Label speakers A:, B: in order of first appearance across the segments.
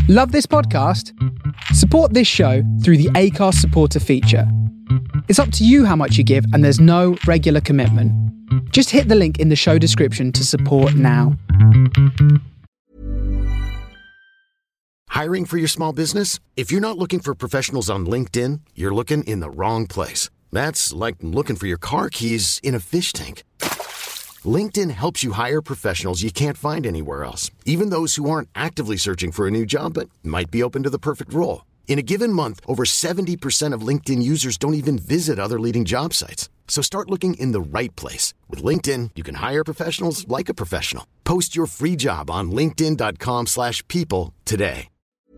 A: Love this podcast? Support this show through the Acast supporter feature. It's up to you how much you give, and there's no regular commitment. Just hit the link in the show description to support now.
B: Hiring for your small business? If you're not looking for professionals on LinkedIn, you're looking in the wrong place. That's like looking for your car keys in a fish tank. LinkedIn helps you hire professionals you can't find anywhere else, even those who aren't actively searching for a new job but might be open to the perfect role. In a given month, over 70% of LinkedIn users don't even visit other leading job sites. So start looking in the right place. With LinkedIn, you can hire professionals like a professional. Post your free job on linkedin.com/people today.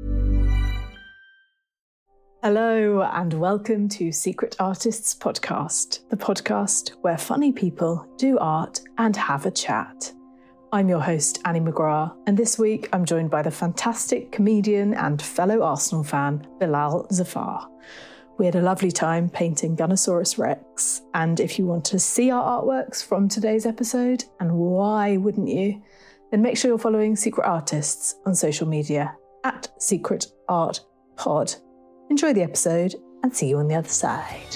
C: Hello and welcome to Secret Artists Podcast, the podcast where funny people do art and have a chat. I'm your host, Annie McGrath, and this week I'm joined by the fantastic comedian and fellow Arsenal fan, Bilal Zafar. We had a lovely time painting Gunnosaurus Rex, and if you want to see our artworks from today's episode, and why wouldn't you, then make sure you're following Secret Artists on social media at Secret Art Pod. Enjoy the episode and see you on the other side.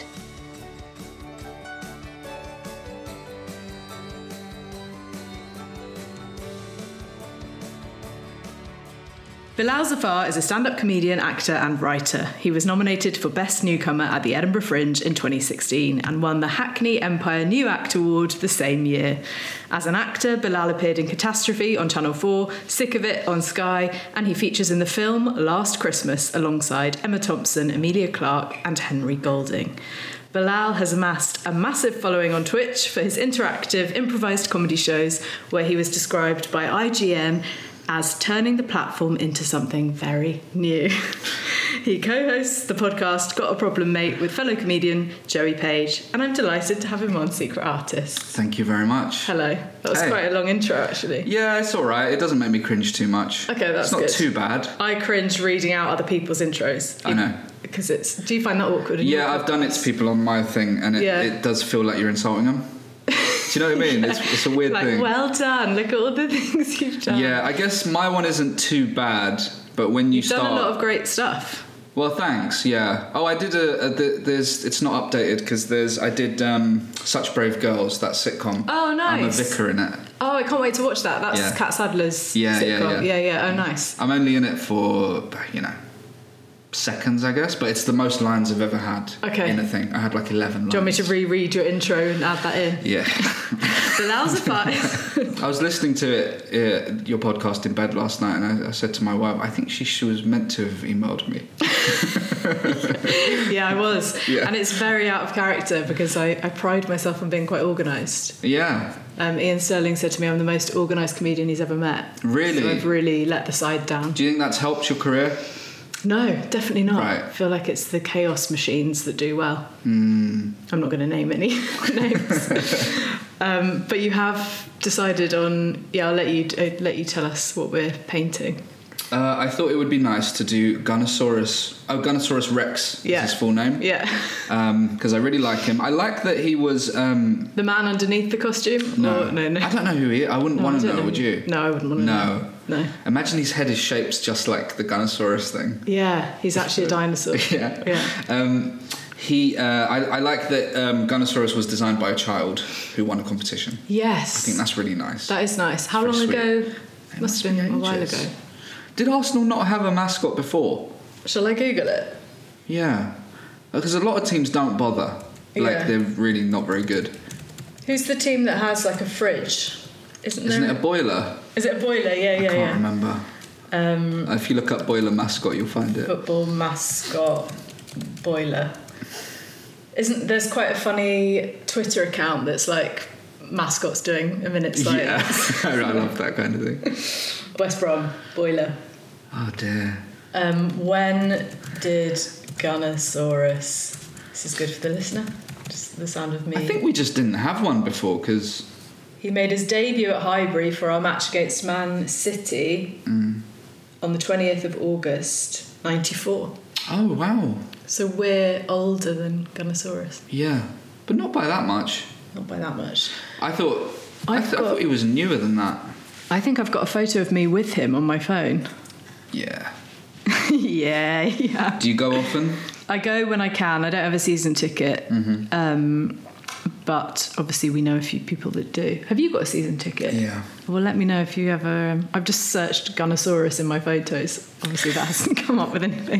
C: Bilal Zafar is a stand-up comedian, actor and writer. He was nominated for Best Newcomer at the Edinburgh Fringe in 2016 and won the Hackney Empire New Act Award the same year. As an actor, Bilal appeared in Catastrophe on Channel 4, Sick of It on Sky, and he features in the film Last Christmas alongside Emma Thompson, Emilia Clarke and Henry Golding. Bilal has amassed a massive following on Twitch for his interactive, improvised comedy shows where he was described by IGN as turning the platform into something very new. He co-hosts the podcast Got a Problem Mate with fellow comedian Joey Page, and I'm delighted to have him on Secret Artists.
D: Thank you very much.
C: Hello. That was quite a long intro, actually.
D: Yeah, it's all right. It doesn't make me cringe too much.
C: Okay, that's good.
D: It's not too bad.
C: I cringe reading out other people's intros.
D: I know.
C: Because do you find that awkward?
D: Yeah, I've done it to people on my thing, and it does feel like you're insulting them. Do you know what I mean? It's a weird thing.
C: Well done. Look at all the things you've done.
D: Yeah, I guess my one isn't too bad, but when you've
C: done a lot of great stuff.
D: Well, thanks. Yeah. Oh, I did it's not updated because I did Such Brave Girls, that sitcom.
C: Oh, nice.
D: I'm a vicar in it.
C: Oh, I can't wait to watch that. That's Kat Sadler's sitcom. Yeah. Oh, nice.
D: I'm only in it for, seconds, I guess, but it's the most lines I've ever had in a thing. I had like 11 lines.
C: Do you want me to reread your intro and add that in?
D: Yeah.
C: Bilal Zafar.
D: I was listening to your podcast in bed last night, and I said to my wife, I think she was meant to have emailed me.
C: Yeah, I was. Yeah. And it's very out of character because I pride myself on being quite organised.
D: Yeah.
C: Ian Sterling said to me I'm the most organised comedian he's ever met.
D: Really?
C: So I've really let the side down.
D: Do you think that's helped your career?
C: No, definitely not.
D: Right.
C: I feel like it's the chaos machines that do well. I'm not going to name any names. But you have decided on... Yeah, I'll let you tell us what we're painting.
D: I thought it would be nice to do Gunnosaurus. Oh, Gunnosaurus Rex is his full name.
C: Yeah.
D: Because I really like him. I like that he was...
C: the man underneath the costume?
D: No.
C: No.
D: I don't know who he is. I wouldn't want to know, would you?
C: No, I wouldn't want to know. No.
D: Imagine his head is shaped just like the Gunnosaurus thing.
C: Yeah, he's actually a dinosaur.
D: Yeah. I like that Gunnosaurus was designed by a child who won a competition.
C: Yes.
D: I think that's really nice.
C: That is nice. How long ago? Must have been a while ago.
D: Did Arsenal not have a mascot before?
C: Shall I Google it?
D: Yeah. Because a lot of teams don't bother. They're really not very good.
C: Who's the team that has like a fridge? Isn't
D: it a boiler?
C: Is it a boiler? Yeah.
D: I can't remember. If you look up boiler mascot, you'll find it.
C: Football mascot boiler. There's quite a funny Twitter account that's like mascots doing a minute's like...
D: Yeah, I love that kind of thing.
C: West Brom, boiler.
D: Oh dear.
C: When did Gunnosaurus... This is good for the listener. Just the sound of me.
D: I think we just didn't have one before because...
C: He made his debut at Highbury for our match against Man City on the 20th of August, 94.
D: Oh, wow.
C: So we're older than Gunnosaurus.
D: Yeah, but not by that much.
C: Not by that much.
D: I thought he was newer than that.
C: I think I've got a photo of me with him on my phone.
D: Yeah.
C: Yeah.
D: Do you go often?
C: I go when I can. I don't have a season ticket. But obviously we know a few people that do. Have you got a season ticket?
D: Yeah.
C: Well, let me know if you ever... I've just searched Gunnosaurus in my photos. Obviously that hasn't come up with anything.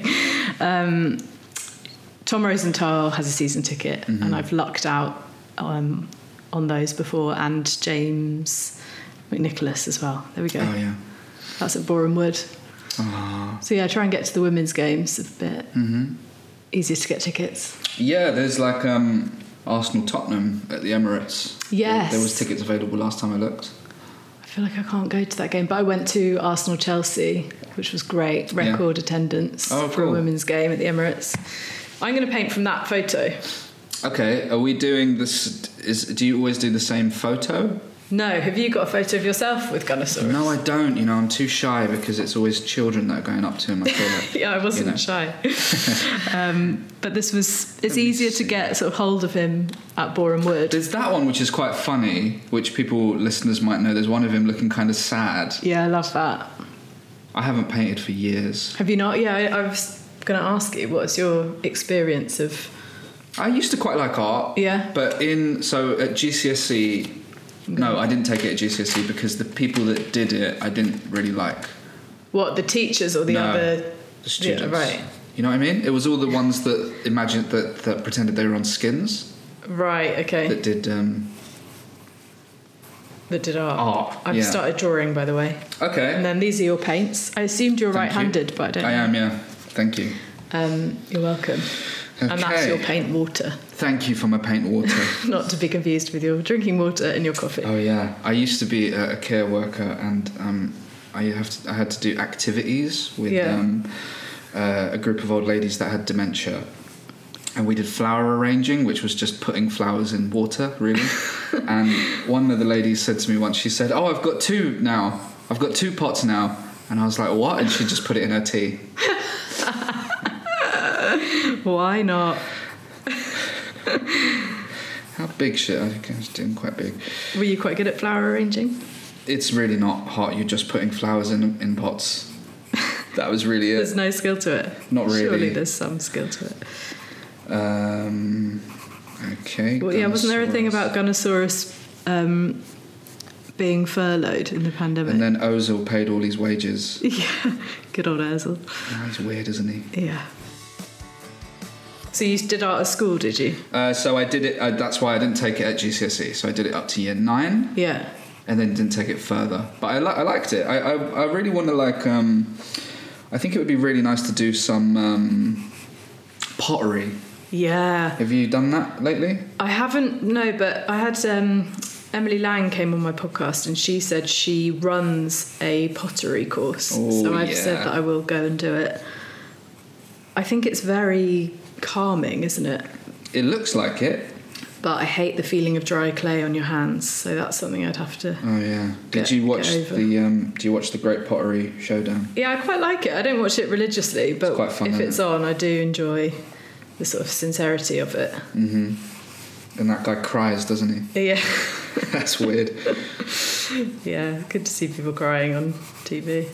C: Tom Rosenthal has a season ticket, and I've lucked out on those before, and James McNicholas as well. There we go.
D: Oh, yeah.
C: That's at Boreham Wood.
D: Oh.
C: So yeah, try and get to the women's games a bit easier to get tickets.
D: Yeah, there's like Arsenal-Tottenham at the Emirates.
C: Yes.
D: There was tickets available last time I looked.
C: I feel like I can't go to that game, but I went to Arsenal-Chelsea, which was great. Record attendance for a women's game at the Emirates. I'm going to paint from that photo.
D: Okay, are we doing this... Do you always do the same photo?
C: No, have you got a photo of yourself with Gunnosaurus?
D: No, I don't. I'm too shy because it's always children that are going up to him. I feel like,
C: yeah, I wasn't shy. But it's easier to get sort of hold of him at Boreham Wood.
D: There's that one which is quite funny, which listeners might know. There's one of him looking kind of sad.
C: Yeah, I love that.
D: I haven't painted for years.
C: Have you not? Yeah, I was going to ask you, what's your experience of...
D: I used to quite like art.
C: Yeah.
D: But at GCSE... No, I didn't take it at GCSE because the people that did it, I didn't really like.
C: What, the teachers or the other...
D: the students.
C: Yeah, right.
D: You know what I mean? It was all the ones that imagined that pretended they were on skins.
C: Right, okay.
D: That did...
C: that did art. I've started drawing, by the way.
D: Okay.
C: And then these are your paints. I assumed you're right-handed, but I don't know.
D: I am, yeah. Thank you.
C: You're welcome.
D: Okay.
C: And that's your paint water.
D: Thank you for my paint water.
C: Not to be confused with your drinking water and your coffee.
D: Oh yeah, I used to be a care worker, and I had to do activities with a group of old ladies that had dementia, and we did flower arranging, which was just putting flowers in water, really. And one of the ladies said to me once, she said, "Oh, I've got two now. I've got 2 pots now." And I was like, "What?" And she just put it in her tea.
C: Why not?
D: How big shit? I think I was doing quite big.
C: Were you quite good at flower arranging?
D: It's really not hard. You're just putting flowers in pots. That was really it.
C: There's no skill to it.
D: Not really.
C: Surely there's some skill to it.
D: Okay.
C: Well, yeah, wasn't there a thing about Gunnosaurus being furloughed in the pandemic?
D: And then Ozil paid all his wages.
C: Yeah, good old Ozil.
D: Oh, he's weird, isn't he?
C: Yeah. So you did art at school, did you?
D: So I did it. That's why I didn't take it at GCSE. So I did it up to year 9.
C: Yeah.
D: And then didn't take it further. But I liked it. I really want to I think it would be really nice to do some pottery.
C: Yeah.
D: Have you done that lately?
C: I haven't. No, but I had Emily Lang came on my podcast, and she said she runs a pottery course.
D: Oh,
C: so I've said that I will go and do it. I think it's very calming, isn't it?
D: It looks like it.
C: But I hate the feeling of dry clay on your hands, so that's something I'd have to.
D: Oh yeah. Did you watch Do you watch the Great Pottery Showdown?
C: Yeah, I quite like it. I don't watch it religiously, but
D: it's quite fun,
C: if it's on, I do enjoy the sort of sincerity of it.
D: Mhm. And that guy cries, doesn't he?
C: Yeah.
D: That's weird.
C: Yeah, good to see people crying on TV.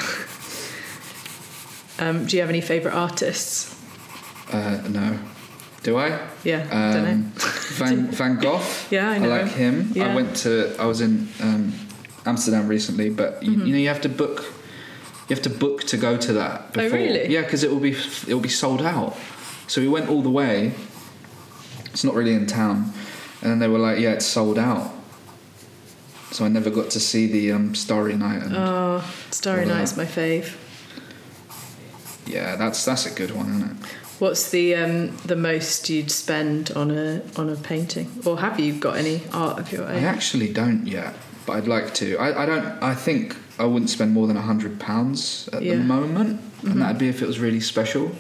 C: Do you have any favourite artists?
D: No. Do I?
C: Yeah, don't know.
D: Van Gogh.
C: Yeah, I know.
D: I like him.
C: Yeah.
D: I was in Amsterdam recently, but you have to book. You have to book to go to that before.
C: Oh, really?
D: Yeah, because it will be sold out. So we went all the way. It's not really in town, and then they were like, "Yeah, it's sold out." So I never got to see the Starry Night.
C: Starry Night's my fave.
D: Yeah, that's a good one, isn't it?
C: What's the most you'd spend on a painting, or have you got any art of your own?
D: I actually don't yet, but I'd like to. I don't. I think I wouldn't spend more than £100 at the moment, and that'd be if it was really special.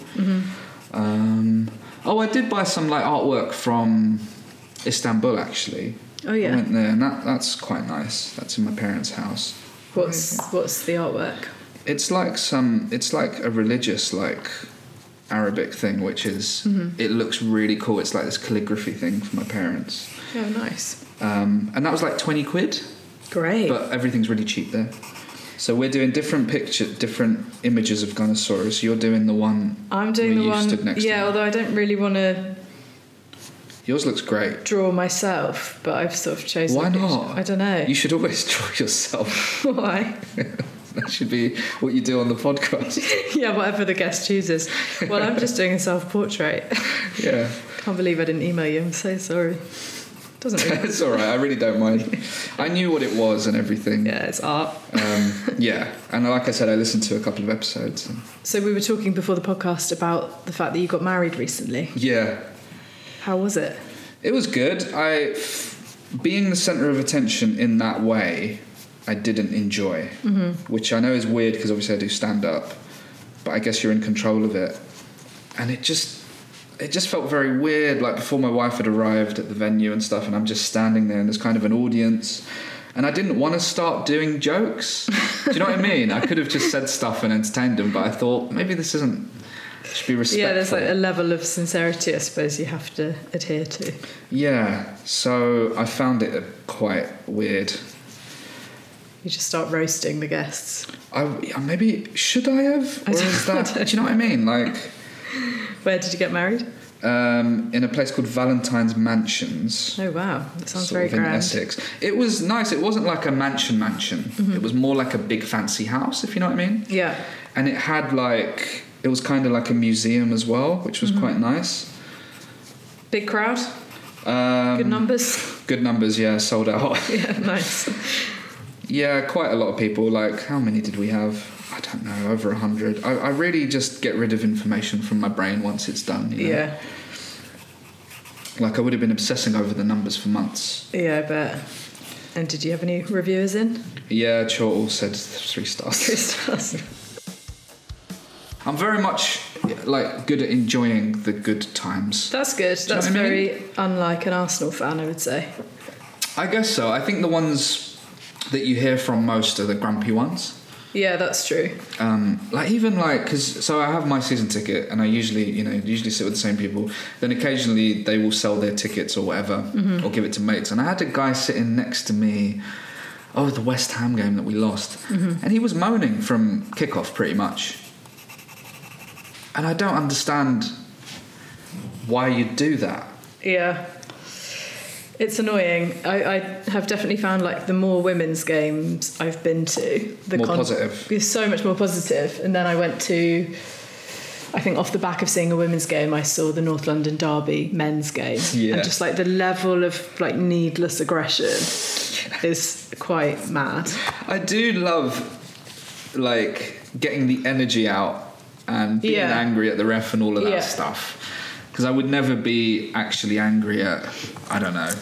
D: I did buy some artwork from Istanbul actually.
C: Oh yeah.
D: I went there, and that's quite nice. That's in my parents' house.
C: What's the artwork?
D: It's like a religious Arabic thing, which is it looks really cool. It's like this calligraphy thing from my parents.
C: Oh, nice.
D: And that was like £20.
C: Great.
D: But everything's really cheap there. So we're doing different images of Gunnosaurus. You're doing the one.
C: I'm doing the one.
D: Stood next to me.
C: Although I don't really want to.
D: Yours looks great.
C: Draw myself, but I've sort of chosen.
D: Why not?
C: I don't know.
D: You should always draw yourself.
C: Why?
D: That should be what you do on the podcast.
C: Yeah, whatever the guest chooses. Well, I'm just doing a self-portrait.
D: Yeah.
C: Can't believe I didn't email you. I'm so sorry. Doesn't really.
D: It's all right. I really don't mind. I knew what it was and everything.
C: Yeah, it's art.
D: Yeah, and like I said, I listened to a couple of episodes.
C: So we were talking before the podcast about the fact that you got married recently.
D: Yeah.
C: How was it?
D: It was good. Being the centre of attention in that way, I didn't enjoy, which I know is weird because obviously I do stand up, but I guess you're in control of it, and it just felt very weird. Like before my wife had arrived at the venue and stuff, and I'm just standing there, and there's kind of an audience, and I didn't want to start doing jokes. Do you know what I mean? I could have just said stuff and entertained them, but I thought maybe this isn't. Should be respectful. Yeah,
C: there's like a level of sincerity, I suppose, you have to adhere to.
D: Yeah, so I found it quite weird.
C: You just start roasting the guests.
D: Maybe should I have? Or is that? Do you know what I mean? Like,
C: where did you get married?
D: In a place called Valentine's Mansions.
C: Oh wow, that sounds very grand.
D: In Essex. It was nice. It wasn't like a mansion. It was more like a big fancy house, if you know what I mean.
C: Yeah.
D: And it had like. It was kind of like a museum as well, which was quite nice.
C: Big crowd? Good numbers?
D: Good numbers, yeah, sold out.
C: Yeah, nice.
D: Yeah, quite a lot of people. Like, how many did we have? I don't know, over 100. I really just get rid of information from my brain once it's done. You know?
C: Yeah.
D: Like, I would have been obsessing over the numbers for months.
C: Yeah, I bet. And did you have any reviewers in?
D: Yeah, Chortle said 3 stars.
C: 3 stars.
D: I'm very much like good at enjoying the good times.
C: That's good. That's very unlike an Arsenal fan, I would say.
D: I guess so. I think the ones that you hear from most are the grumpy ones.
C: Yeah, that's true.
D: Because I have my season ticket, and I usually sit with the same people. Then occasionally they will sell their tickets or whatever, or give it to mates. And I had a guy sitting next to me. Oh, the West Ham game that we lost, and he was moaning from kickoff pretty much. And I don't understand why you'd do that.
C: Yeah. It's annoying. I have definitely found like the more women's games I've been to, the
D: positive.
C: It's so much more positive. And then I went to, I think off the back of seeing a women's game, I saw the North London Derby men's game.
D: Yeah.
C: And just like the level of like needless aggression is quite mad.
D: I do love like getting the energy out and being angry at the ref and all of that stuff. Because I would never be actually angry at, I don't know,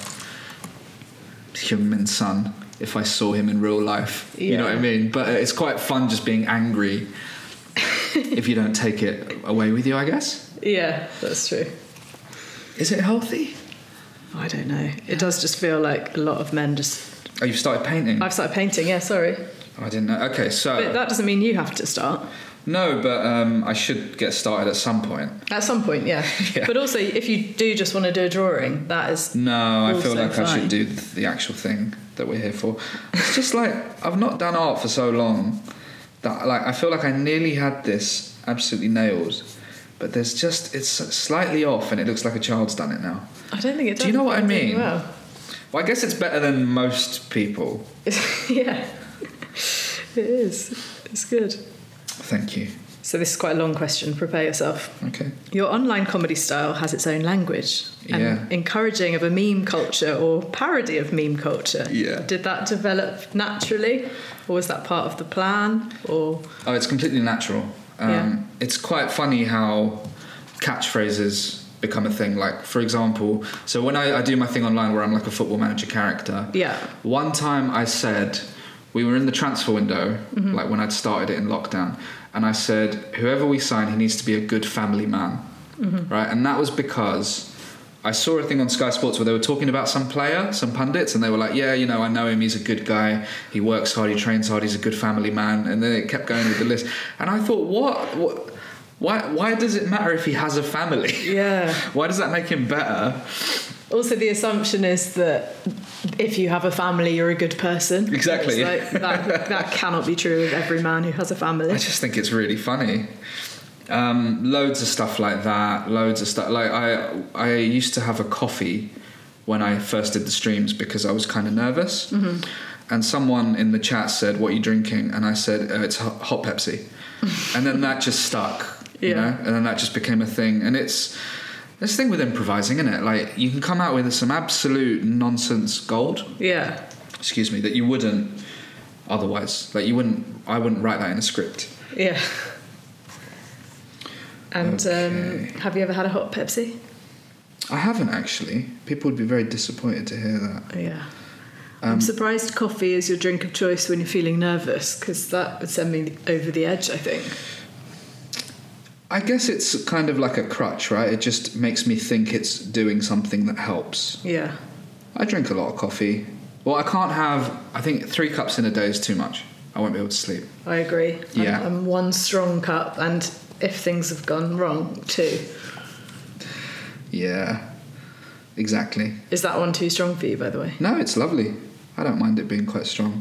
D: Heung-min Son if I saw him in real life. Yeah. You know what I mean? But it's quite fun just being angry if you don't take it away with you, I guess.
C: Yeah, that's true.
D: Is it healthy?
C: I don't know. It does just feel like a lot of men just...
D: Oh, you've started painting?
C: I've started painting, yeah, sorry.
D: Oh, I didn't know. Okay, so...
C: But that doesn't mean you have to start.
D: No, but I should get started at some point.
C: At some point, yeah. But also, if you do just want to do a drawing, that is
D: No, I feel like I should do the actual thing that we're here for. It's just like, I've not done art for so long that like I feel like I nearly had this absolutely nailed, but there's just, it's slightly off and it looks like a child's done it now.
C: I don't think it does.
D: Do you know what I mean?
C: Well,
D: I guess it's better than most people.
C: Yeah, it is. It's good.
D: Thank you.
C: So this is quite a long question. Prepare yourself.
D: Okay.
C: Your online comedy style has its own language and encouraging of a meme culture or parody of meme culture.
D: Yeah.
C: Did that develop naturally, or was that part of the plan? Or
D: it's completely natural. It's quite funny how catchphrases become a thing. Like, for example, so when I do my thing online where I'm like a Football Manager character.
C: Yeah. One
D: time I said, we were in the transfer window, like when I'd started it in lockdown, and I said, whoever we sign, he needs to be a good family man, right? And that was because I saw a thing on Sky Sports where they were talking about some player, some pundits, and they were like, yeah, you know, I know him, he's a good guy, he works hard, he trains hard, he's a good family man, and then it kept going with the list. And I thought, why does it matter if he has a family?
C: Yeah.
D: Why does that make him better?
C: Also, the assumption is that if you have a family, you're a good person.
D: Exactly.
C: It's like, that cannot be true of every man who has a family.
D: I just think it's really funny. Loads of stuff like that. Loads of stuff. Like I used to have a coffee when I first did the streams because I was kind of nervous. Mm-hmm. And someone in the chat said, "What are you drinking?" And I said, "It's hot Pepsi." And then that just stuck, you know? And then that just became a thing. And it's this thing with improvising, isn't it? Like, you can come out with some absolute nonsense gold.
C: Yeah.
D: Excuse me, that you wouldn't otherwise. Like, I wouldn't write that in a script.
C: Yeah. And have you ever had a hot Pepsi?
D: I haven't, actually. People would be very disappointed to hear that.
C: Yeah. I'm surprised coffee is your drink of choice when you're feeling nervous, because that would send me over the edge, I think.
D: I guess it's kind of like a crutch, right? It just makes me think it's doing something that helps.
C: Yeah.
D: I drink a lot of coffee. Well, I can't have... I think 3 cups in a day is too much. I won't be able to sleep.
C: I agree.
D: Yeah.
C: I'm 1 strong cup, and if things have gone wrong, 2.
D: Yeah, exactly.
C: Is that one too strong for you, by the way?
D: No, it's lovely. I don't mind it being quite strong.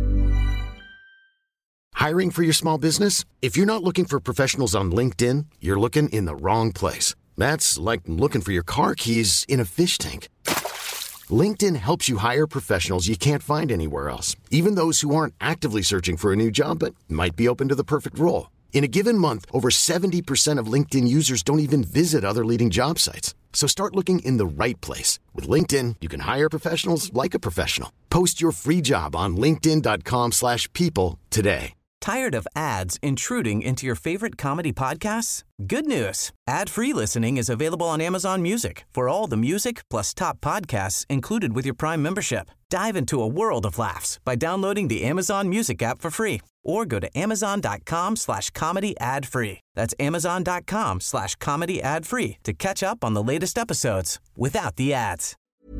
B: Hiring for your small business? If you're not looking for professionals on LinkedIn, you're looking in the wrong place. That's like looking for your car keys in a fish tank. LinkedIn helps you hire professionals you can't find anywhere else, even those who aren't actively searching for a new job but might be open to the perfect role. In a given month, over 70% of LinkedIn users don't even visit other leading job sites. So start looking in the right place. With LinkedIn, you can hire professionals like a professional. Post your free job on linkedin.com/people today.
E: Tired of ads intruding into your favorite comedy podcasts? Good news. Ad-free listening is available on Amazon Music for all the music plus top podcasts included with your Prime membership. Dive into a world of laughs by downloading the Amazon Music app for free or go to amazon.com/comedy ad-free. That's amazon.com/comedy ad-free to catch up on the latest episodes without the ads.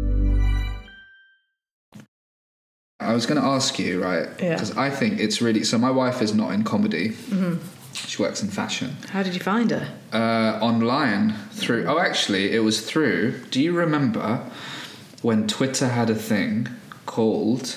D: I was going to ask you, right?
C: Yeah.
D: Because I think it's really... So my wife is not in comedy. Mm-hmm. She works in fashion.
C: How did you find her?
D: Online through... Oh, actually, it was through... Do you remember when Twitter had a thing called...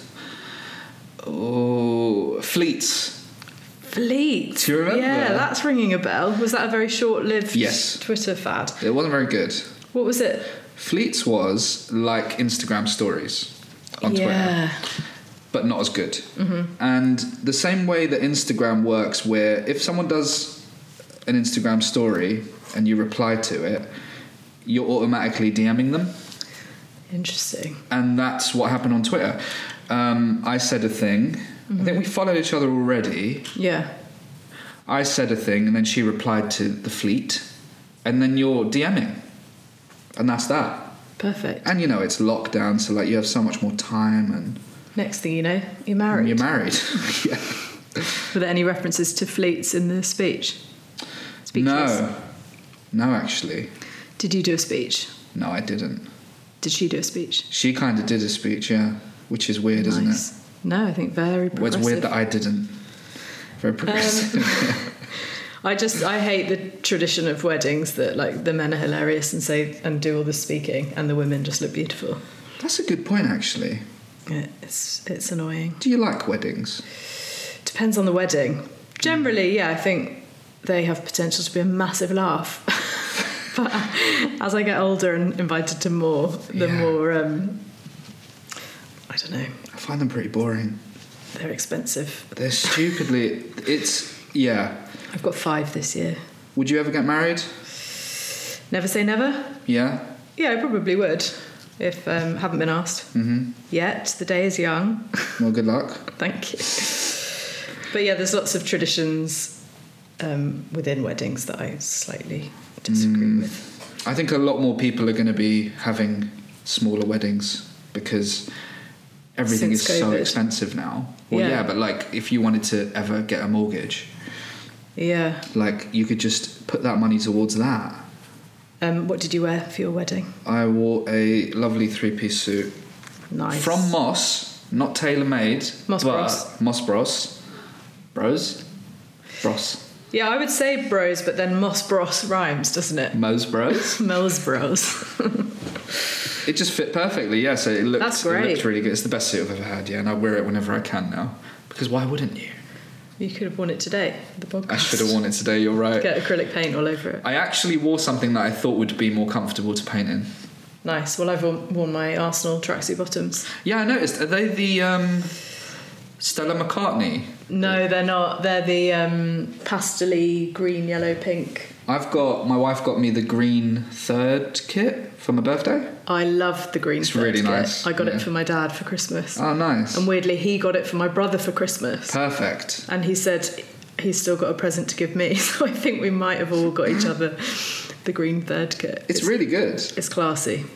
D: Fleets?
C: Fleet?
D: Do you remember?
C: Yeah, that's ringing a bell. Was that a very short-lived Twitter fad?
D: It wasn't very good.
C: What was it?
D: Fleets was like Instagram stories on Twitter. But not as good. Mm-hmm. And the same way that Instagram works, where if someone does an Instagram story and you reply to it, you're automatically DMing them.
C: Interesting.
D: And that's what happened on Twitter. I said a thing. Mm-hmm. I think we followed each other already.
C: Yeah.
D: I said a thing, and then she replied to the fleet, and then you're DMing. And that's that.
C: Perfect.
D: And, you know, it's lockdown, so, like, you have so much more time and...
C: Next thing you know, you're married.
D: You're married. Yeah.
C: Were there any references to fleets in the speech? Speeches?
D: No, actually.
C: Did you do a speech?
D: No, I didn't.
C: Did she do a speech?
D: She kind of did a speech, yeah. Which is weird, isn't it?
C: No, I think very progressive.
D: Well, it's weird that I didn't. Very progressive.
C: I hate the tradition of weddings that, like, the men are hilarious and do all the speaking and the women just look beautiful.
D: That's a good point, actually.
C: It's annoying.
D: Do you like weddings?
C: Depends on the wedding. Generally, yeah, I think they have potential to be a massive laugh. But as I get older and invited to more, the more, I don't know.
D: I find them pretty boring.
C: They're expensive.
D: They're stupidly... Yeah.
C: I've got 5 this year.
D: Would you ever get married?
C: Never say never.
D: Yeah?
C: Yeah, I probably would. If haven't been asked yet. The day is young.
D: Well, good luck.
C: Thank you. But yeah, there's lots of traditions within weddings that I slightly disagree with.
D: I think a lot more people are going to be having smaller weddings because everything is so expensive now. Well, yeah, but like if you wanted to ever get a mortgage, like you could just put that money towards that.
C: What did you wear for your wedding?
D: I wore a lovely 3-piece suit.
C: Nice.
D: From Moss, not tailor-made.
C: Moss Bros.
D: Moss Bros. Bros?
C: Yeah, I would say bros, but then Moss Bros rhymes, doesn't it?
D: Mos Bros?
C: Mos Bros.
D: It just fit perfectly, yeah, so it looked really good. It's the best suit I've ever had, yeah, and I wear it whenever I can now. Because why wouldn't you?
C: You could have worn it today, the podcast.
D: I should have worn it today, you're right.
C: Get acrylic paint all over it.
D: I actually wore something that I thought would be more comfortable to paint in.
C: Nice. Well, I've worn my Arsenal tracksuit bottoms.
D: Yeah, I noticed. Are they the Stella McCartney?
C: No, they're not. They're the pastel-y green, yellow, pink.
D: My wife got me the green third kit for my birthday.
C: I love the green third
D: really
C: kit.
D: nice.
C: I got it for my dad for Christmas.
D: Oh, nice.
C: And weirdly, he got it for my brother for Christmas.
D: Perfect.
C: And he said he's still got a present to give me, so I think we might have all got each other the green third kit.
D: It's really good.
C: It's classy.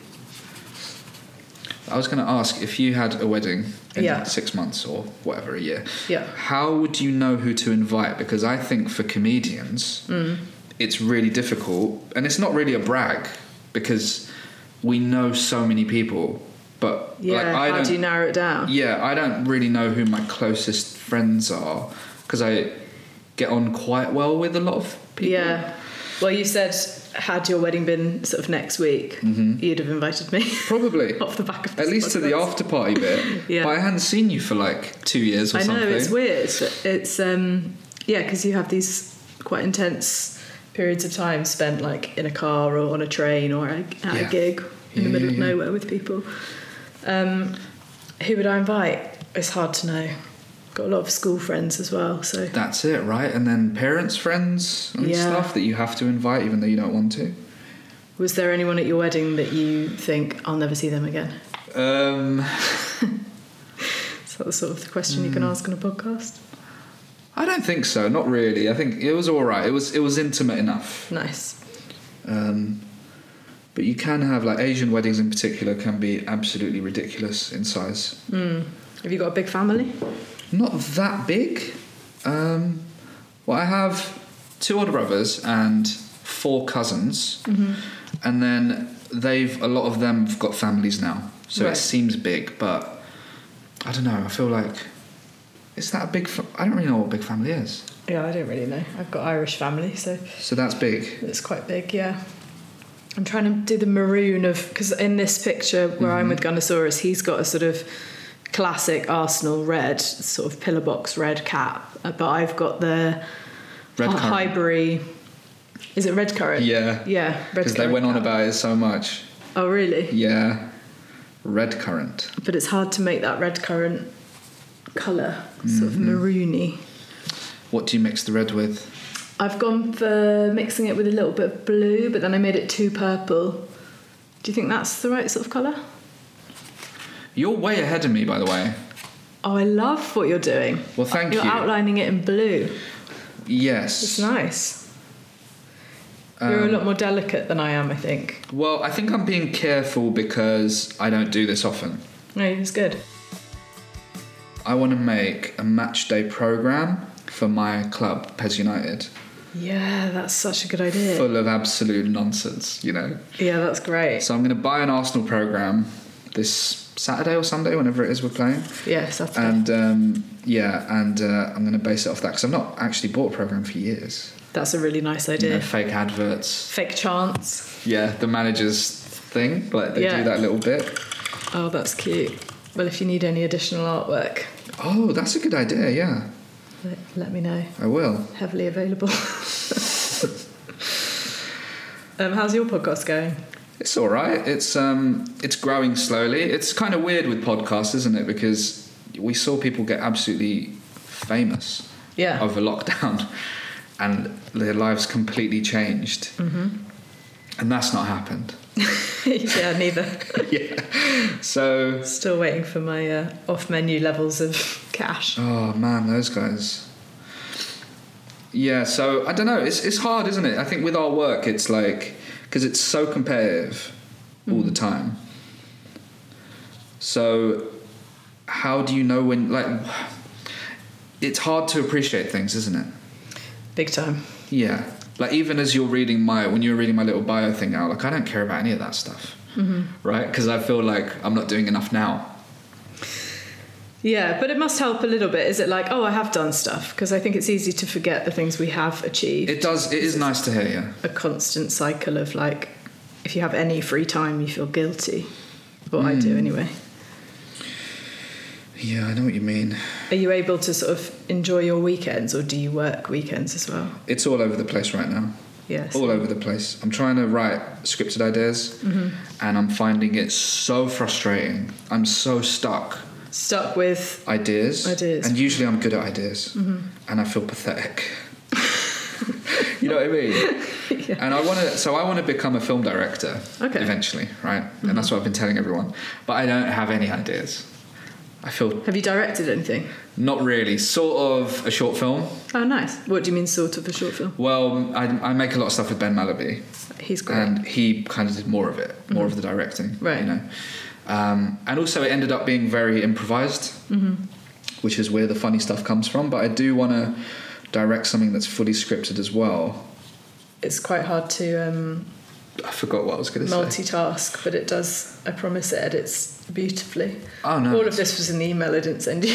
D: I was going to ask, if you had a wedding in 6 months or whatever, a year, how would you know who to invite? Because I think for comedians, it's really difficult. And it's not really a brag, because we know so many people. But
C: how do you narrow it down?
D: Yeah, I don't really know who my closest friends are, because I get on quite well with a lot of people.
C: Yeah. Well, you said, had your wedding been sort of next week, you'd have invited me.
D: Probably.
C: Off the back of this
D: At least
C: podcast.
D: to the after party bit.
C: Yeah.
D: But I hadn't seen you for like 2 years or something.
C: I know, it's weird. It's, because you have these quite intense periods of time spent like in a car or on a train or at a gig in the middle of nowhere with people. Who would I invite? It's hard to know. Got a lot of school friends as well, so
D: that's it, right? And then parents, friends and stuff that you have to invite even though you don't want to.
C: Was there anyone at your wedding that you think I'll never see them again? Is that the sort of the question you can ask on a podcast?
D: I don't think so, not really. I think it was all right. It was intimate enough.
C: Nice.
D: But you can have, like, Asian weddings in particular can be absolutely ridiculous in size.
C: Have you got a big family?
D: Not that big. Well, I have 2 older brothers and 4 cousins, and then a lot of them have got families now, so it seems big, but I don't know. I feel like, is that a big? I don't really know what a big family is.
C: Yeah, I don't really know. I've got Irish family, so
D: that's big.
C: It's quite big, yeah. I'm trying to do the maroon because in this picture where I'm with Gunnosaurus, he's got a sort of classic Arsenal red, sort of pillar box red cap, but I've got the
D: Red
C: Highbury. Is it red currant?
D: Yeah.
C: Yeah, red currant.
D: Because they went on about it so much.
C: Oh, really?
D: Yeah. Red currant.
C: But it's hard to make that red currant colour, sort of maroony.
D: What do you mix the red with?
C: I've gone for mixing it with a little bit of blue, but then I made it too purple. Do you think that's the right sort of colour?
D: You're way ahead of me, by the way.
C: Oh, I love what you're doing.
D: Well, thank
C: you. You're outlining it in blue.
D: Yes.
C: It's nice. You're a lot more delicate than I am, I think.
D: Well, I think I'm being careful because I don't do this often.
C: No, it's good.
D: I want to make a match day programme for my club, Pez United.
C: Yeah, that's such a good idea.
D: Full of absolute nonsense, you know.
C: Yeah, that's great.
D: So I'm going to buy an Arsenal programme this Saturday or Sunday, whenever it is we're playing.
C: Yeah, Saturday.
D: And I'm going to base it off that because I've not actually bought a programme for years.
C: That's a really nice idea.
D: You know, fake adverts.
C: Fake chants.
D: Yeah, the manager's thing, like they do that little bit.
C: Oh, that's cute. Well, if you need any additional artwork.
D: Oh, that's a good idea, yeah.
C: Let me know.
D: I will.
C: Heavily available. How's your podcast going?
D: It's all right. It's growing slowly. It's kind of weird with podcasts, isn't it? Because we saw people get absolutely famous over lockdown, and their lives completely changed. And that's not happened.
C: Yeah, neither.
D: Yeah. So
C: still waiting for my off-menu levels of cash.
D: Oh man, those guys. Yeah. So I don't know. It's hard, isn't it? I think with our work, it's like, because it's so competitive all the time. So how do you know when, like, it's hard to appreciate things, isn't it?
C: Big time.
D: Yeah. Like, even as when you were reading my little bio thing out, like, I don't care about any of that stuff. Right? Because I feel like I'm not doing enough now.
C: Yeah, but it must help a little bit. Is it like, oh, I have done stuff? Because I think it's easy to forget the things we have achieved.
D: It does. It is nice to hear, yeah.
C: A constant cycle of like, if you have any free time, you feel guilty. What I do anyway.
D: Yeah, I know what you mean.
C: Are you able to sort of enjoy your weekends, or do you work weekends as well?
D: It's all over the place right now.
C: Yes.
D: All over the place. I'm trying to write scripted ideas, and I'm finding it so frustrating. I'm so stuck.
C: Stuck with
D: ideas. And usually I'm good at ideas, and I feel pathetic. You know what I mean?
C: Yeah.
D: And I want to become a film director eventually, right? And that's what I've been telling everyone. But I don't have any ideas. I feel...
C: Have you directed anything?
D: Not really. Sort of a short film.
C: Oh, nice. What do you mean sort of a short film?
D: Well, I make a lot of stuff with Ben Malaby.
C: He's great.
D: And he kind of did more of it, more of the directing.
C: Right.
D: You know? And also it ended up being very improvised, which is where the funny stuff comes from. But I do want to direct something that's fully scripted as well.
C: It's quite hard to...
D: I forgot what I was going to say.
C: Multitask, but it does. I promise it edits beautifully.
D: Oh no!
C: All of this was in the email I didn't send you.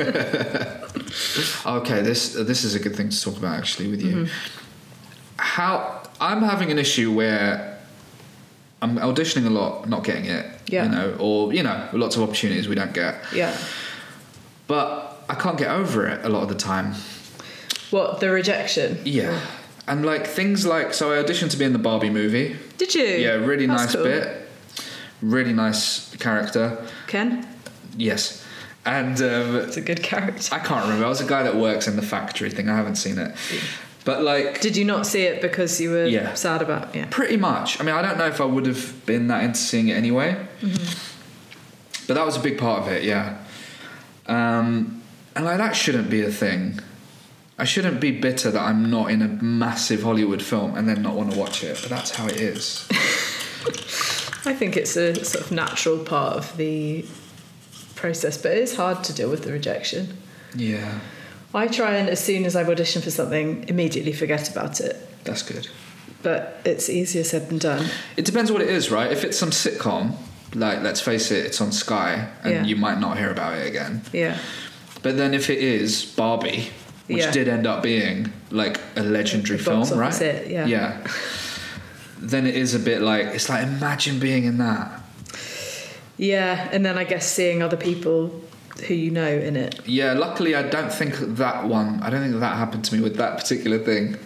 D: Okay, this is a good thing to talk about actually with you. How I'm having an issue where I'm auditioning a lot, not getting it.
C: Yeah.
D: You know, or lots of opportunities we don't get.
C: Yeah.
D: But I can't get over it a lot of the time.
C: What, the rejection?
D: Yeah. And like things like, so I auditioned to be in the Barbie movie.
C: Did you?
D: Yeah, really
C: That's
D: nice
C: cool.
D: bit. Really nice character.
C: Ken?
D: Yes. And
C: It's a good character.
D: I can't remember. I was a guy that works in the factory thing. I haven't seen it. But like...
C: Did you not see it because you were sad about it? Yeah.
D: Pretty much. I mean, I don't know if I would have been that into seeing it anyway. But that was a big part of it, yeah. And like that shouldn't be a thing. I shouldn't be bitter that I'm not in a massive Hollywood film and then not want to watch it, but that's how it is.
C: I think it's a sort of natural part of the process, but it is hard to deal with the rejection.
D: Yeah.
C: I try and, as soon as I've auditioned for something, immediately forget about it.
D: That's good.
C: But it's easier said than done.
D: It depends what it is, right? If it's some sitcom, like, let's face it, it's on Sky, and you might not hear about it again.
C: Yeah.
D: But then if it is Barbie... which did end up being like a legendary film, right?
C: It,
D: yeah. Then it is a bit like, it's like, imagine being in that.
C: Yeah, and then I guess seeing other people who you know in it.
D: Yeah, luckily I don't think that happened to me with that particular thing.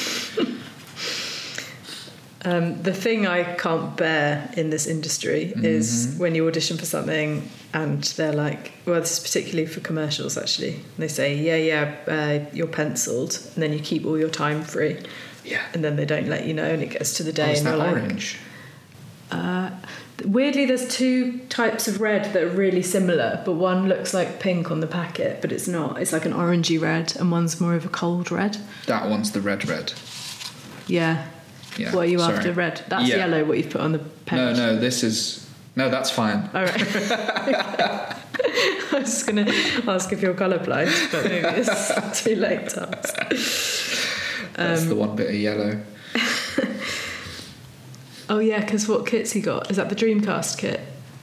C: The thing I can't bear in this industry is when you audition for something and they're like, well, this is particularly for commercials actually. And they say, you're penciled, and then you keep all your time free. Yeah. And then they don't let you know, and it gets to the day and
D: you're
C: like...
D: orange?
C: Weirdly, there's two types of red that are really similar, but one looks like pink on the packet, but it's not. It's like an orangey red, and one's more of a cold red.
D: That one's the red.
C: Yeah.
D: Yeah.
C: What are you
D: sorry.
C: after? Red. That's yellow, what you've put on the page.
D: No, this is... No, that's fine.
C: All right. I was just going to ask if you're colourblind, but maybe it's too late to ask.
D: That's the one bit of yellow.
C: Oh, yeah, because what kit's he got? Is that the Dreamcast kit?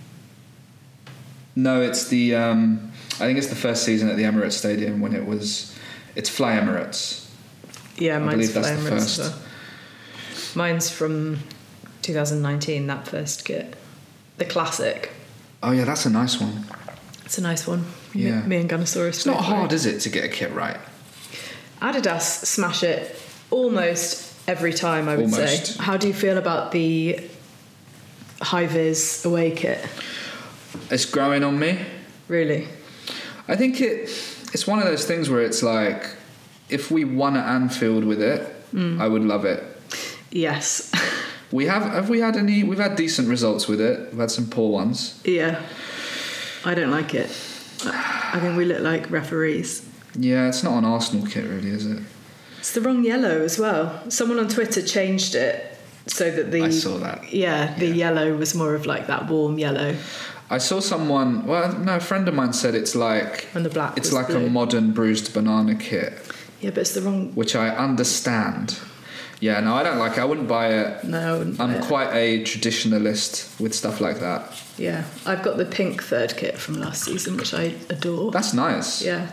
D: No, it's the... I think it's the first season at the Emirates Stadium when it's Fly Emirates.
C: Yeah, mine's
D: I believe
C: Fly
D: that's the
C: Emirates
D: first.
C: as well. Mine's from 2019, that first kit. The classic.
D: Oh, yeah, that's a nice one.
C: It's a nice one.
D: Yeah.
C: Me and Gunnosaurus.
D: It's not hard, is it, to get a kit right?
C: Adidas smash it almost every time, I would say. How do you feel about the high-vis away kit?
D: It's growing on me.
C: Really?
D: I think it's one of those things where it's like, if we won at Anfield with it, I would love it.
C: Yes.
D: We've had decent results with it. We've had some poor ones.
C: Yeah. I don't like it. I think we look like referees.
D: Yeah, it's not an Arsenal kit really, is it?
C: It's the wrong yellow as well. Someone on Twitter changed it so that I
D: saw that.
C: Yeah, the yellow was more of like that warm yellow.
D: I saw someone... Well, no, a friend of mine said it's like...
C: And the black
D: It's
C: was
D: like
C: blue.
D: a modern bruised banana kit.
C: Yeah, but it's the wrong...
D: Which I understand. Yeah, no, I don't like it. I wouldn't buy it.
C: No, I wouldn't buy it.
D: I'm quite a traditionalist with stuff like that.
C: Yeah, I've got the pink third kit from last season, which I adore.
D: That's nice.
C: Yeah.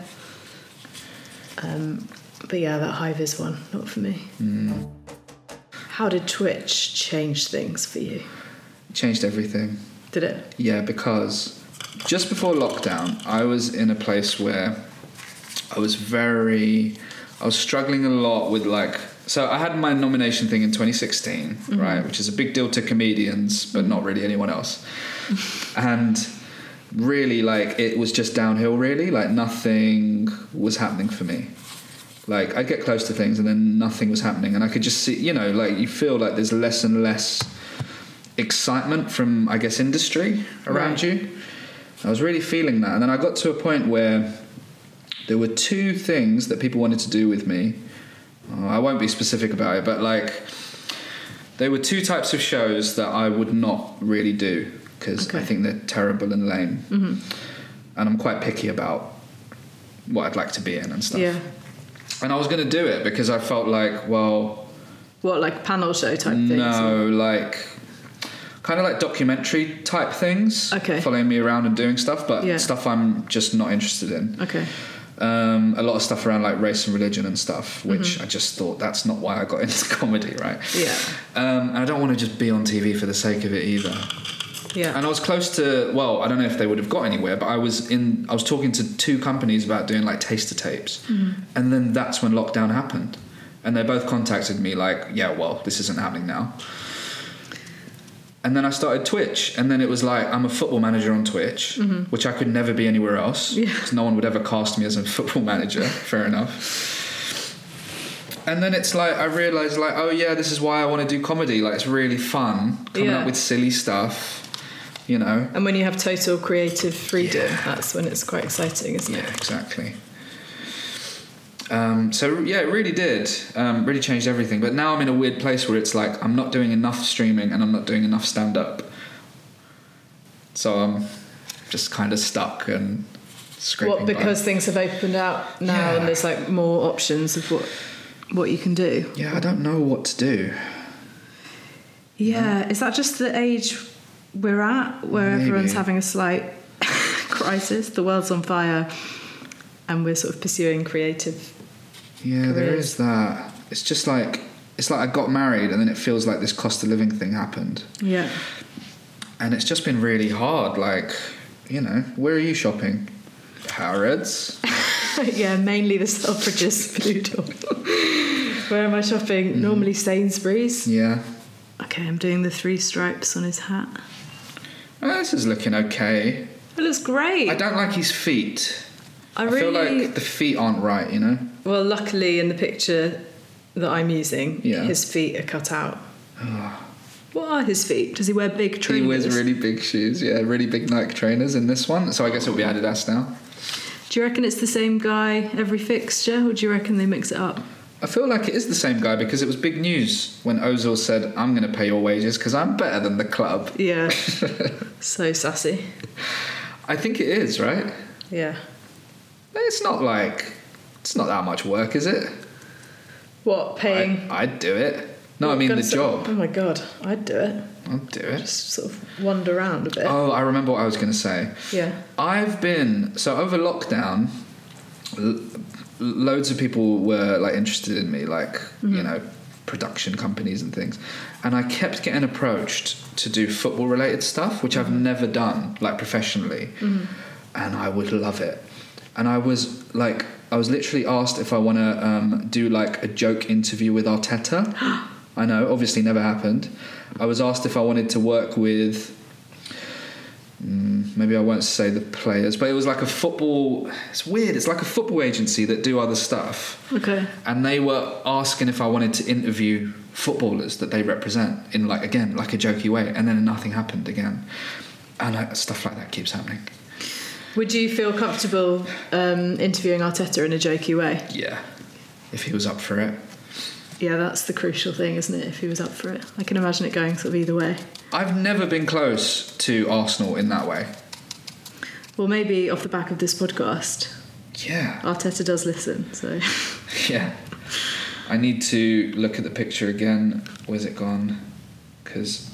C: But yeah, that high-vis one, not for me. How did Twitch change things for you?
D: It changed everything.
C: Did it?
D: Yeah, because just before lockdown, I was in a place where I was struggling a lot with like, so I had my nomination thing in 2016, right, which is a big deal to comedians, but not really anyone else. And really, like, it was just downhill, really. Like, nothing was happening for me. Like, I'd get close to things and then nothing was happening. And I could just see, you know, like, you feel like there's less and less excitement from, I guess, industry around you. I was really feeling that. And then I got to a point where there were two things that people wanted to do with me. I won't be specific about it, but, like, there were two types of shows that I would not really do because I think they're terrible and lame. And I'm quite picky about what I'd like to be in and stuff.
C: Yeah.
D: And I was going to do it because I felt like, well...
C: What, like panel show type things?
D: No, like... Kind of like documentary type things.
C: Okay.
D: Following me around and doing stuff, but stuff I'm just not interested in.
C: Okay.
D: A lot of stuff around like race and religion and stuff, which I just thought that's not why I got into comedy, right?
C: Yeah.
D: And I don't want to just be on TV for the sake of it either.
C: Yeah.
D: And I was close to, well, I don't know if they would have got anywhere, but I was talking to two companies about doing like taster tapes. And then that's when lockdown happened. And they both contacted me like, yeah, well, this isn't happening now. And then I started Twitch, and then it was like, I'm a football manager on Twitch, which I could never be anywhere else, because no one would ever cast me as a football manager, fair enough. And then it's like, I realised like, oh yeah, this is why I want to do comedy, like it's really fun, coming up with silly stuff, you know.
C: And when you have total creative freedom, that's when it's quite exciting, isn't it?
D: Yeah, exactly. So yeah, it really did. Really changed everything. But now I'm in a weird place where it's like I'm not doing enough streaming and I'm not doing enough stand-up. So I'm just kind of stuck and scraping.
C: What, because things have opened out now and there's like more options of what you can do?
D: Yeah, I don't know what to do.
C: Yeah, is that just the age we're at where everyone's having a slight crisis? The world's on fire and we're sort of pursuing creative careers.
D: There is that. It's just like, it's like I got married and then it feels like this cost of living thing happened. Yeah. And it's just been really hard. Like, you know, where are you shopping? Harrods?
C: Yeah, mainly the Selfridges food hall. Where am I shopping? Normally Sainsbury's. Yeah. Okay, I'm doing the 3 stripes on his hat.
D: Oh, this is looking okay.
C: It looks great.
D: I don't like his feet. I feel like the feet aren't right, you know?
C: Well, luckily in the picture that I'm using, his feet are cut out. What are his feet? Does he wear big trainers?
D: He wears really big shoes, really big Nike trainers in this one. So I guess it'll be Adidas now.
C: Do you reckon it's the same guy every fixture, or do you reckon they mix it up?
D: I feel like it is the same guy because it was big news when Ozil said, I'm going to pay your wages because I'm better than the club.
C: Yeah. So sassy.
D: I think it is, right?
C: Yeah.
D: It's not that much work, is it?
C: What, paying?
D: I'd do it. No, I mean the job.
C: Oh my God, I'd do it.
D: I'd do it.
C: Just sort of wander around a bit.
D: Oh, I remember what I was going to say.
C: Yeah.
D: So over lockdown, loads of people were like interested in me, like, you know, production companies and things. And I kept getting approached to do football related stuff, which I've never done, like professionally. And I would love it. And I was literally asked if I want to do like a joke interview with Arteta. I know, obviously never happened. I was asked if I wanted to work with, maybe I won't say the players, but it was like a football, it's weird, it's like a football agency that do other stuff. Okay. And they were asking if I wanted to interview footballers that they represent in like, again, like a jokey way. And then nothing happened again. And stuff like that keeps happening.
C: Would you feel comfortable interviewing Arteta in a jokey way?
D: Yeah, if he was up for it.
C: Yeah, that's the crucial thing, isn't it? If he was up for it. I can imagine it going sort of either way.
D: I've never been close to Arsenal in that way.
C: Well, maybe off the back of this podcast.
D: Yeah.
C: Arteta does listen, so...
D: Yeah. I need to look at the picture again. Where's it gone? Because...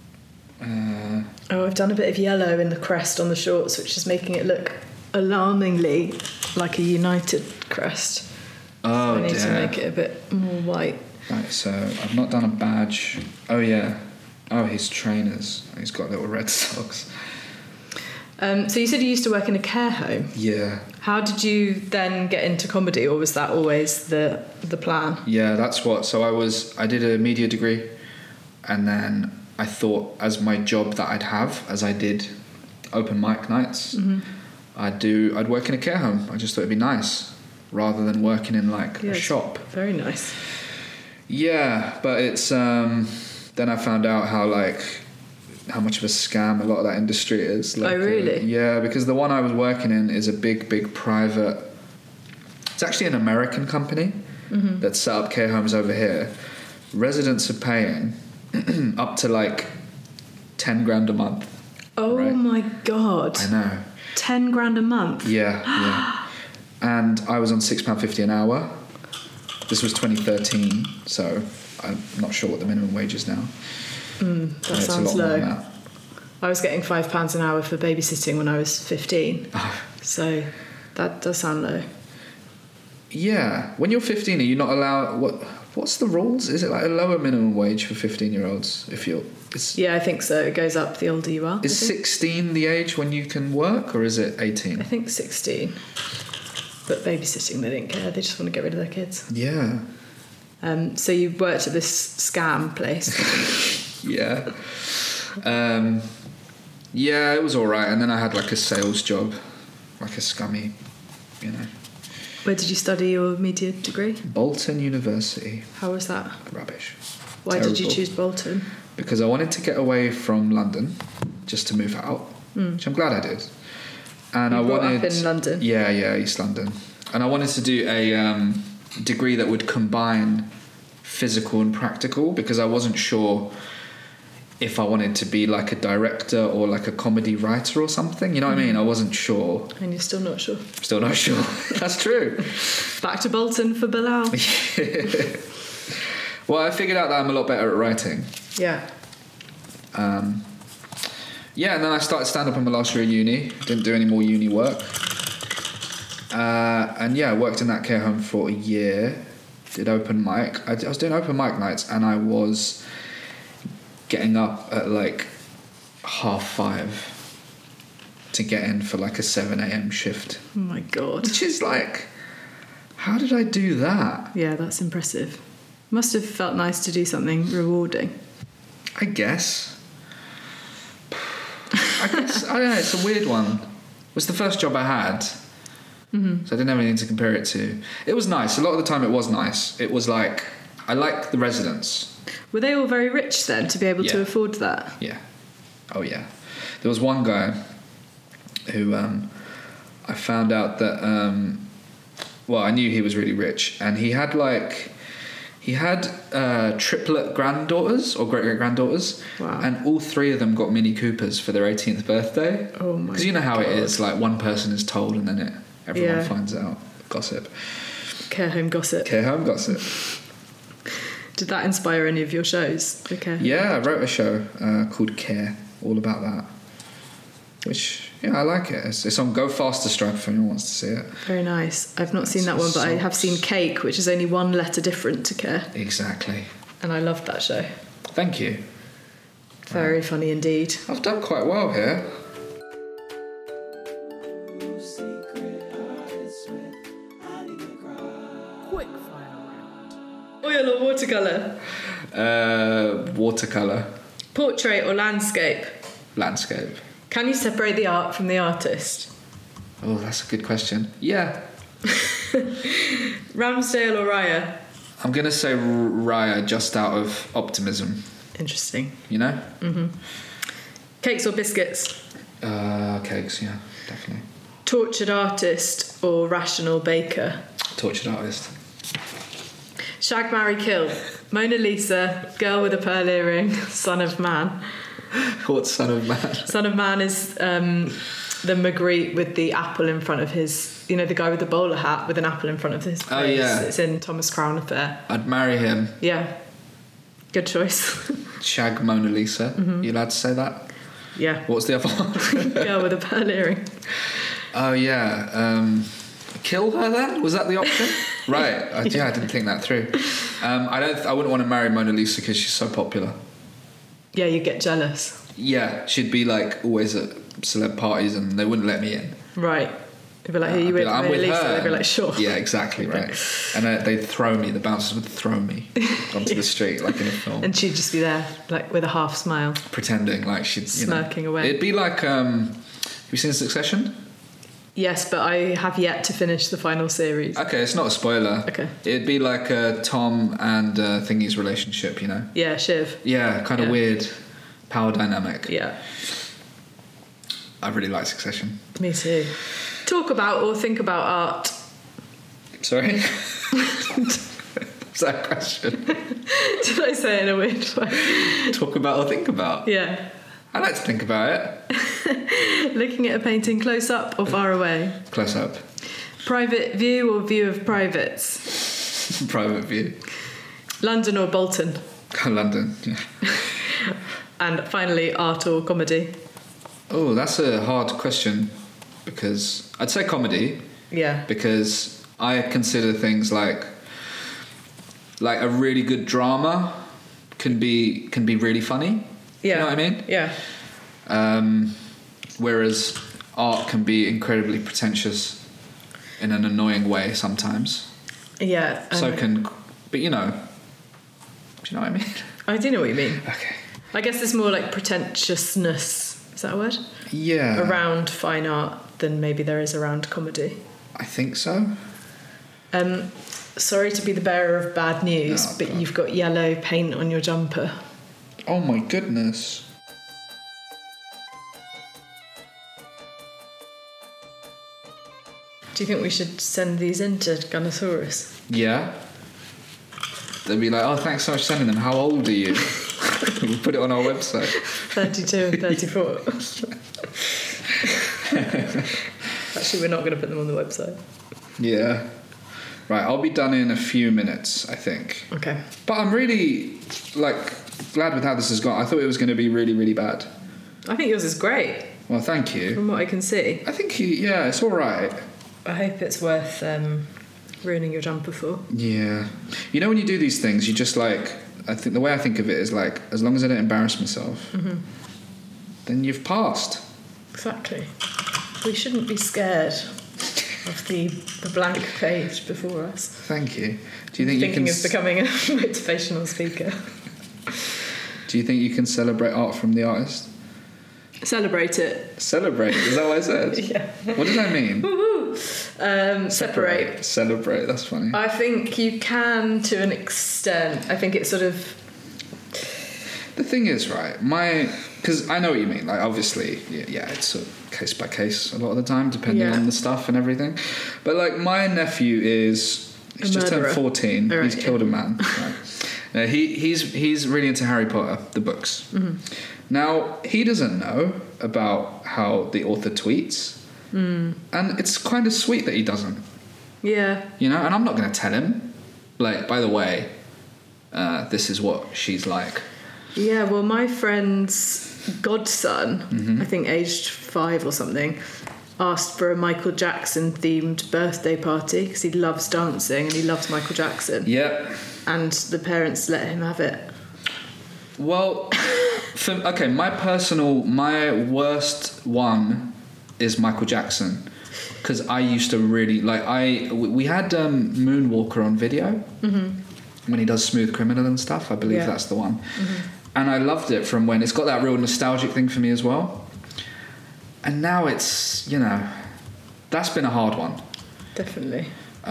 C: I've done a bit of yellow in the crest on the shorts, which is making it look alarmingly like a United crest.
D: Oh,
C: so I need
D: dear.
C: to make it a bit more white.
D: Right, so I've not done a badge. Oh, yeah. Oh, his trainers. He's got little red socks.
C: So you said you used to work in a care home.
D: Yeah.
C: How did you then get into comedy, or was that always the plan?
D: Yeah, that's what. So I did a media degree, and then I thought as my job that I'd have, as I did open mic nights, I'd work in a care home. I just thought it'd be nice, rather than working in like a shop.
C: Very nice.
D: Yeah, but it's then I found out how much of a scam a lot of that industry is. Like,
C: oh, really?
D: Yeah, because the one I was working in is a big private... It's actually an American company that set up care homes over here. Residents are paying up to like 10 grand a month.
C: Oh,
D: right?
C: my God.
D: I know.
C: 10 grand a month?
D: Yeah. And I was on £6.50 an hour. This was 2013, so I'm not sure what the minimum wage is now.
C: That sounds low.
D: That.
C: I was getting £5 an hour for babysitting when I was 15. So that does sound low.
D: Yeah. When you're 15, are you not allowed... What's the rules? Is it like a lower minimum wage for 15-year-olds?
C: Yeah, I think so. It goes up the older you are.
D: Is 16 the age when you can work, or is it 18?
C: I think 16. But babysitting, they didn't care. They just want to get rid of their kids.
D: Yeah.
C: So you worked at this scam place.
D: Yeah. Yeah, it was all right. And then I had like a sales job, like a scummy,
C: Where did you study your media degree?
D: Bolton University.
C: How was that?
D: Rubbish.
C: Why did you choose Bolton?
D: Because I wanted to get away from London, just to move out, which I'm glad I did. And
C: You
D: I
C: brought
D: wanted...
C: up in London?
D: Yeah, East London. And I wanted to do a degree that would combine physical and practical, because I wasn't sure if I wanted to be like a director or like a comedy writer or something. You know what I mean? I wasn't sure.
C: And you're still not sure?
D: Still not sure. That's true.
C: Back to Bolton for Bilal.
D: Well, I figured out that I'm a lot better at writing.
C: Yeah.
D: Yeah, and then I started stand-up in my last year of uni. Didn't do any more uni work. And yeah, I worked in that care home for a year. Did open mic. I was doing open mic nights, and I was getting up at like 5:30 to get in for like a 7 a.m. shift.
C: Oh my God.
D: Which is like, how did I do that?
C: Yeah, that's impressive. Must have felt nice to do something rewarding.
D: I guess. I don't know, it's a weird one. It was the first job I had. So I didn't have anything to compare it to. It was nice. A lot of the time it was nice. It was like, I like the residents.
C: Were they all very rich then to be able to afford that?
D: Yeah. Oh yeah. There was one guy who I found out that I knew he was really rich, and he had triplet granddaughters or great-great-granddaughters.
C: Wow.
D: And all three of them got Mini Coopers for their 18th birthday.
C: Oh my God.
D: Because you know how it is, like one person is told and then everyone finds out. Gossip.
C: Care home gossip.
D: Care home gossip.
C: Did that inspire any of your shows? The care home?
D: Yeah, I wrote a show called Care, all about that. Which, I like it. It's on Go Faster Stripe if anyone wants to see it.
C: Very nice. I've not seen that one, but I have seen Cake, which is only one letter different to Care.
D: Exactly.
C: And I loved that show.
D: Thank you.
C: Very funny indeed.
D: I've done quite well here.
C: Quick fire round. Oil or watercolour?
D: Watercolour.
C: Portrait or landscape?
D: Landscape.
C: Can you separate the art from the artist?
D: Oh, that's a good question. Yeah.
C: Ramsdale or Raya?
D: I'm going to say Raya just out of optimism.
C: Interesting.
D: You know?
C: Mm-hmm. Cakes or biscuits?
D: Cakes, yeah, definitely.
C: Tortured artist or rational baker?
D: Tortured artist.
C: Shag, marry, kill. Mona Lisa, girl with a pearl earring, son of man.
D: What's Son of Man?
C: Son of Man is the Magritte with the apple in front of his, the guy with the bowler hat with an apple in front of his face.
D: Oh, yeah.
C: It's in Thomas Crown Affair.
D: I'd marry him.
C: Yeah. Good choice.
D: Shag Mona Lisa.
C: Mm-hmm.
D: You allowed to say that?
C: Yeah.
D: What's the other one?
C: Girl with a pearl earring.
D: Oh, yeah. Kill her then? Was that the option? Right. I didn't think that through. I wouldn't want to marry Mona Lisa because she's so popular.
C: Yeah, you get jealous.
D: Yeah, she'd be like always at celeb parties and they wouldn't let me in.
C: Right. They'd be like, who are you with?
D: I'm with
C: Lisa?
D: her.
C: They'd be like, sure.
D: Yeah, exactly, right. And they'd throw me, the bouncers would throw me onto the street like in a film.
C: And she'd just be there, like, with a half smile.
D: Pretending like she'd...
C: Smirking away.
D: It'd be like... have you seen Succession?
C: Yes, but I have yet to finish the final series.
D: Okay, it's not a spoiler.
C: Okay.
D: It'd be like Tom and Thingy's relationship,
C: Yeah, Shiv.
D: Yeah, kind of weird power dynamic.
C: Yeah.
D: I really like Succession.
C: Me too. Talk about or think about art.
D: Sorry? What's that question?
C: Did I say it in a weird way?
D: Talk about or think about?
C: Yeah.
D: I like to think about it.
C: Looking at a painting close up or far away?
D: Close up.
C: Private view or view of privates?
D: Private view.
C: London or Bolton?
D: London, yeah.
C: And finally, art or comedy?
D: Oh, that's a hard question because I'd say comedy.
C: Yeah.
D: Because I consider things like a really good drama can be really funny.
C: Yeah.
D: You know what I mean?
C: Yeah.
D: Whereas art can be incredibly pretentious in an annoying way sometimes.
C: Yeah.
D: But do you know what I mean?
C: I do know what you mean.
D: Okay.
C: I guess it's more like pretentiousness, is that a word?
D: Yeah.
C: Around fine art than maybe there is around comedy.
D: I think so.
C: Sorry to be the bearer of bad news, but
D: God.
C: you've got yellow paint on your jumper.
D: Oh my goodness.
C: Do you think we should send these in to Gunnosaurus?
D: Yeah. They'd be like, oh, thanks so much for sending them. How old are you? We'll put it on our website.
C: 32 and 34. Actually, we're not going to put them on the website.
D: Yeah. Right, I'll be done in a few minutes, I think.
C: Okay.
D: But I'm really, glad with how this has gone. I thought it was going to be really, really bad.
C: I think yours is great,
D: Well, thank you.
C: from what I can see.
D: I think, it's all right.
C: I hope it's worth ruining your jumper for.
D: Yeah. You know when you do these things, you just I think the way I think of it is as long as I don't embarrass myself, then you've passed.
C: Exactly. We shouldn't be scared of the blank page before us.
D: Thank you. Do you think
C: Thinking of becoming a motivational speaker.
D: Do you think you can celebrate art from the artist?
C: Celebrate it.
D: Celebrate? Is that what I said?
C: Yeah.
D: What does that mean?
C: Separate.
D: Celebrate, that's funny.
C: I think you can to an extent. I think it's sort of...
D: The thing is, right, because I know what you mean, obviously, yeah, it's sort of case by case a lot of the time, depending on the stuff and everything. But, my nephew he's just turned 14,
C: right,
D: he's killed a man. Right? He's really into Harry Potter, the books. Mm-hmm. Now, he doesn't know about how the author tweets, and it's kind of sweet that he doesn't.
C: Yeah.
D: And I'm not going to tell him, by the way, this is what she's like.
C: Yeah, well, my friend's godson, I think aged 5 or something, asked for a Michael Jackson themed birthday party because he loves dancing and he loves Michael Jackson.
D: Yep.
C: And the parents let him have it.
D: Well, my worst one is Michael Jackson, because I used to really we had Moonwalker on video when he does Smooth Criminal and stuff. I believe that's the one. And I loved it from when it's got that real nostalgic thing for me as well. And now it's, that's been a hard one.
C: Definitely.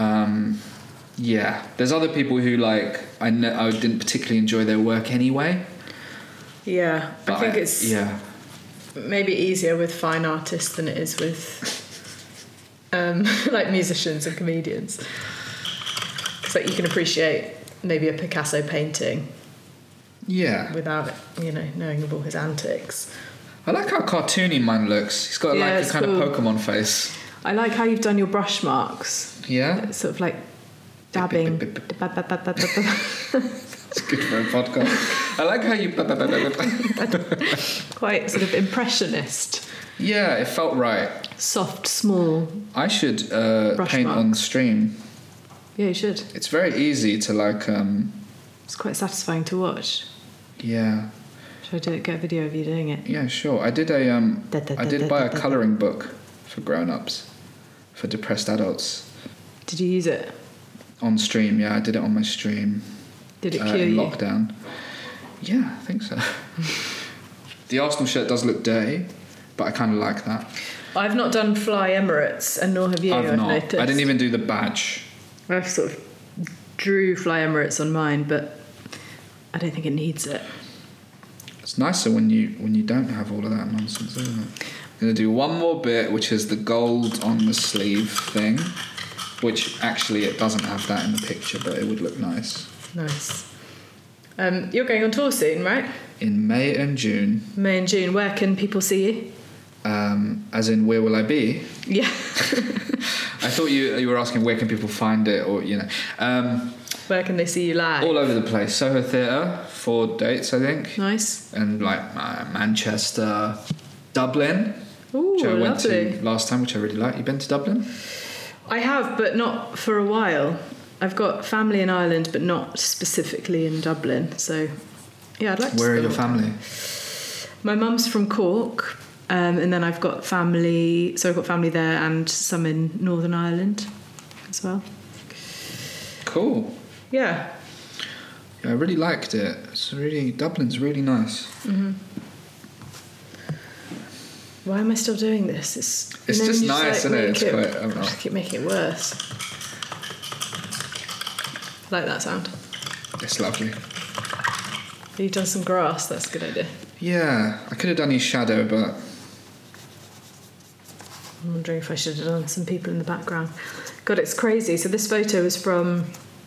D: Yeah. There's other people who I didn't particularly enjoy their work anyway.
C: Yeah.
D: But
C: I think it's maybe easier with fine artists than it is with musicians and comedians. It's you can appreciate maybe a Picasso painting.
D: Yeah.
C: Without, knowing of all his antics.
D: I like how cartoony mine looks. He's got like a kind of Pokemon face.
C: I like how you've done your brush marks.
D: Yeah?
C: It's sort of like dabbing.
D: It's good for a podcast. I like how you...
C: Quite sort of impressionist.
D: Yeah, it felt right.
C: Soft, small.
D: I should paint
C: marks.
D: on stream.
C: Yeah, you should.
D: It's very easy to like...
C: It's quite satisfying to watch.
D: Yeah.
C: Should I get a video of you doing it?
D: Yeah, sure. I did I did buy a colouring book for grown-ups, for depressed adults.
C: Did you use it?
D: On stream, yeah. I did it on my stream.
C: Did it cure
D: in
C: you?
D: lockdown. Yeah, I think so. The Arsenal shirt does look dirty, but I kind of like that.
C: I've not done Fly Emirates, and nor have you, I've
D: not.
C: noticed.
D: I didn't even do the badge.
C: I've sort of drew Fly Emirates on mine, but I don't think it needs it.
D: It's nicer when you don't have all of that nonsense, isn't it? I'm going to do one more bit, which is the gold on the sleeve thing, which actually it doesn't have that in the picture, but it would look nice.
C: Nice. You're going on tour soon, right?
D: In May and June.
C: May and June. Where can people see you?
D: As in, where will I be?
C: Yeah.
D: I thought you were asking where can people find it, or
C: Where can they see you live?
D: all over the place. Soho Theatre, 4 dates, I think.
C: Nice.
D: And like Manchester, Dublin,
C: Ooh,
D: which I went
C: lovely.
D: to last time, which I really like. You been to Dublin?
C: I have, but not for a while. I've got family in Ireland, but not specifically in Dublin. So, yeah, I'd like to.
D: Where are
C: spend
D: your
C: more
D: family?
C: time. My mum's from Cork, and then I've got family. So I've got family there and some in Northern Ireland as well.
D: Cool.
C: Yeah.
D: Yeah, I really liked it. Dublin's really nice.
C: Mm-hmm. Why am I still doing this? It's
D: just nice, isn't it? It's quite. I don't know.
C: Just keep making it worse. Like that sound.
D: It's lovely.
C: You've done some grass. That's a good idea.
D: Yeah, I could have done his shadow, but
C: I'm wondering if I should have done some people in the background. God, it's crazy. So this photo is from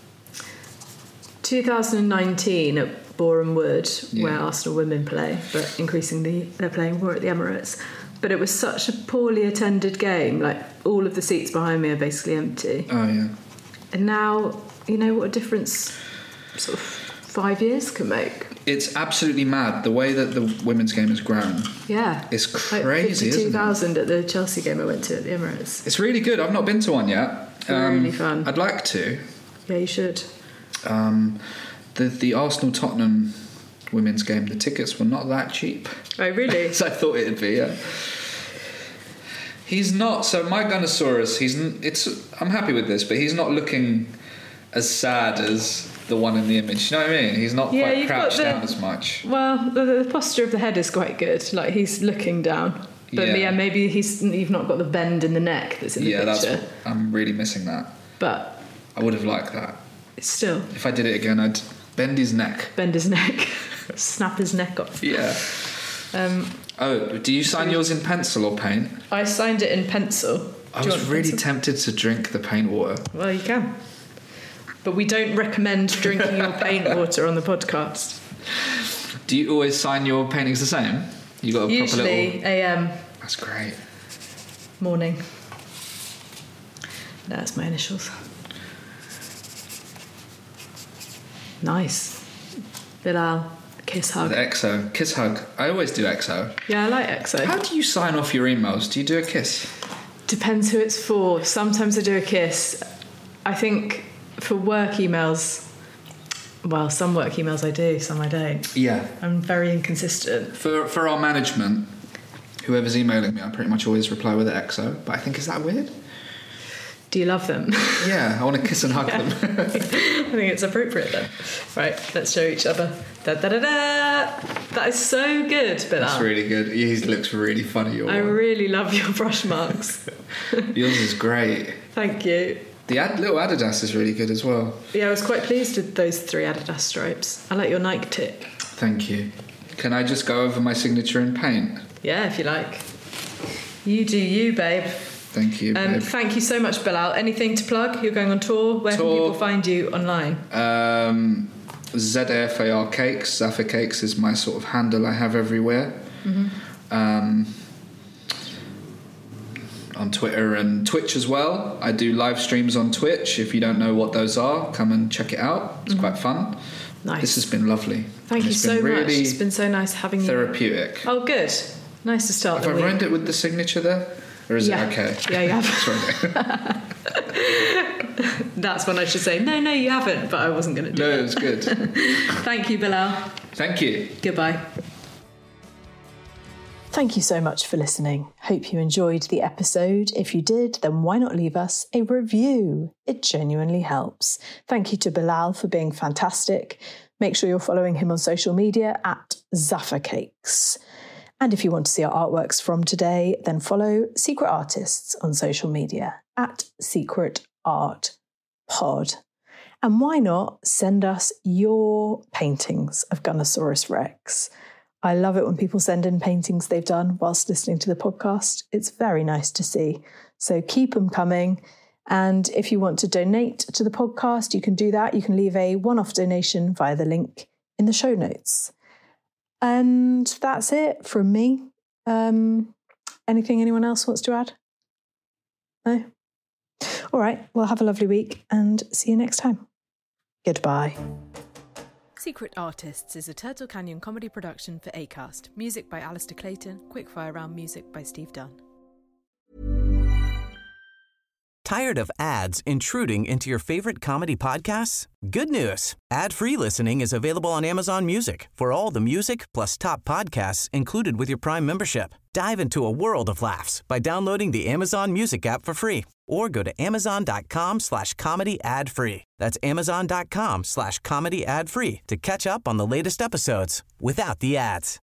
C: 2019 at Boreham Wood, where Arsenal women play, but increasingly they're playing more at the Emirates. But it was such a poorly attended game. Like, all of the seats behind me are basically empty.
D: oh yeah.
C: And now, you know what a difference sort of 5 years can make.
D: It's absolutely mad the way that the women's game has grown.
C: Yeah.
D: It's
C: Like
D: crazy, isn't it?
C: 52,000 at the Chelsea game I went to at the Emirates.
D: It's really good. I've not been to one yet.
C: Really fun.
D: I'd like to.
C: Yeah, you should.
D: The Arsenal-Tottenham women's game, the tickets were not that cheap.
C: Oh, really?
D: As I thought it'd be, yeah. He's not... So my Gunnosaurus, I'm happy with this, but he's not looking as sad as the one in the image. You know what I mean? He's not quite crouched down as much.
C: Well, the posture of the head is quite good. Like, he's looking down. But yeah, maybe you've not got the bend in the neck that's in the picture.
D: I'm really missing that.
C: But
D: I would have liked that.
C: Still.
D: If I did it again, I'd bend his neck.
C: Bend his neck. Snap his neck off.
D: Yeah. Do you sign yours in pencil or paint?
C: I signed it in pencil.
D: I was really tempted to drink the paint water.
C: Well, you can. But we don't recommend drinking your paint water on the podcast.
D: Do you always sign your paintings the same? You got a proper little...
C: Usually AM.
D: That's great.
C: Morning. That's my initials. Nice. Bilal. Kiss hug.
D: The XO. Kiss hug. I always do XO.
C: Yeah, I like XO.
D: How do you sign off your emails? Do you do a kiss?
C: Depends who it's for. Sometimes I do a kiss. I think for work emails... Well, some work emails I do, some I don't.
D: Yeah.
C: I'm very inconsistent.
D: For our management, whoever's emailing me, I pretty much always reply with an XO. But I think, is that weird?
C: Do you love them?
D: Yeah, I want to kiss and hug them.
C: I think it's appropriate then. Right, let's show each other. Da, da, da, da. That is so good, Bilal.
D: That's really good. He looks really funny.
C: I really love your brush marks.
D: Yours is great.
C: Thank you.
D: The little Adidas is really good as well.
C: Yeah, I was quite pleased with those 3 Adidas stripes. I like your Nike tip.
D: Thank you. Can I just go over my signature in paint?
C: Yeah, if you like. You do you, babe.
D: Thank you, babe.
C: Thank you so much, Bilal. Anything to plug? You're going on tour. Where can people find you online?
D: ZAFAR Cakes. Zafar Cakes is my sort of handle I have everywhere.
C: Mm-hmm.
D: on Twitter and Twitch as well. I do live streams on Twitch. If you don't know what those are, come and check it out. It's quite fun.
C: Nice.
D: This has been lovely.
C: Thank you so much. It's been so nice having you.
D: Therapeutic.
C: Oh, good. Nice to start
D: Have I ruined it with the signature there? Or is it okay?
C: Yeah, you have. That's when I should say, no, you haven't, but I wasn't going to do it.
D: No, it was good.
C: Thank you, Bilal.
D: Thank you.
C: Goodbye. Thank you so much for listening. Hope you enjoyed the episode. If you did, then why not leave us a review? It genuinely helps. Thank you to Bilal for being fantastic. Make sure you're following him on social media at Zaffa Cakes. And if you want to see our artworks from today, then follow Secret Artists on social media at Secret Art Pod. And why not send us your paintings of Gunnosaurus Rex? I love it when people send in paintings they've done whilst listening to the podcast. It's very nice to see. So keep them coming. And if you want to donate to the podcast, you can do that. You can leave a one-off donation via the link in the show notes. And that's it from me. Anything anyone else wants to add? No? All right. Well, have a lovely week and see you next time. Goodbye. Secret Artists is a Turtle Canyon comedy production for Acast. Music by Alistair Clayton. Quickfire Round music by Steve Dunn.
E: Tired of ads intruding into your favorite comedy podcasts? Good news. Ad-free listening is available on Amazon Music for all the music plus top podcasts included with your Prime membership. Dive into a world of laughs by downloading the Amazon Music app for free or go to amazon.com/comedy ad-free. That's amazon.com/comedy ad-free to catch up on the latest episodes without the ads.